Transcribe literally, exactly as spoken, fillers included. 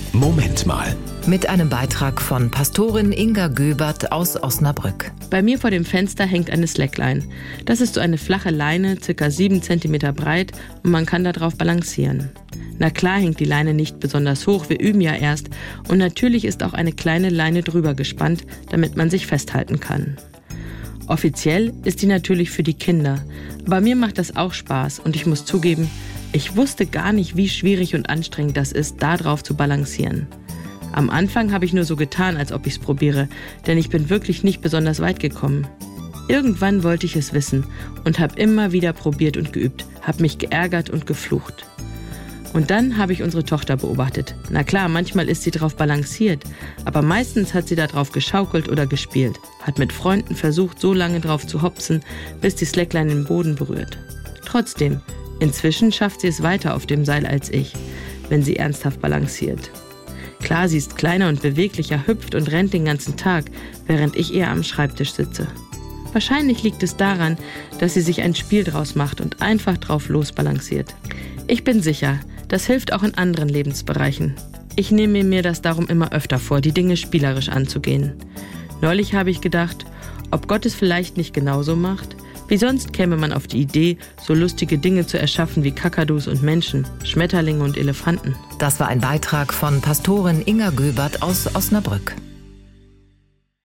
Moment mal. Mit einem Beitrag von Pastorin Inga Göbert aus Osnabrück. Bei mir vor dem Fenster hängt eine Slackline. Das ist so eine flache Leine, ca. sieben Zentimeter breit, und man kann darauf balancieren. Na klar hängt die Leine nicht besonders hoch, wir üben ja erst. Und natürlich ist auch eine kleine Leine drüber gespannt, damit man sich festhalten kann. Offiziell ist die natürlich für die Kinder. Aber mir macht das auch Spaß und ich muss zugeben, ich wusste gar nicht, wie schwierig und anstrengend das ist, da drauf zu balancieren. Am Anfang habe ich nur so getan, als ob ich es probiere, denn ich bin wirklich nicht besonders weit gekommen. Irgendwann wollte ich es wissen und habe immer wieder probiert und geübt, habe mich geärgert und geflucht. Und dann habe ich unsere Tochter beobachtet. Na klar, manchmal ist sie drauf balanciert, aber meistens hat sie da drauf geschaukelt oder gespielt, hat mit Freunden versucht, so lange drauf zu hopsen, bis die Slackline den Boden berührt. Trotzdem, inzwischen schafft sie es weiter auf dem Seil als ich, wenn sie ernsthaft balanciert. Klar, sie ist kleiner und beweglicher, hüpft und rennt den ganzen Tag, während ich eher am Schreibtisch sitze. Wahrscheinlich liegt es daran, dass sie sich ein Spiel draus macht und einfach drauf losbalanciert. Ich bin sicher, das hilft auch in anderen Lebensbereichen. Ich nehme mir das darum immer öfter vor, die Dinge spielerisch anzugehen. Neulich habe ich gedacht, ob Gott es vielleicht nicht genauso macht? Wie sonst käme man auf die Idee, so lustige Dinge zu erschaffen wie Kakadus und Menschen, Schmetterlinge und Elefanten. Das war ein Beitrag von Pastorin Inga Göbert aus Osnabrück.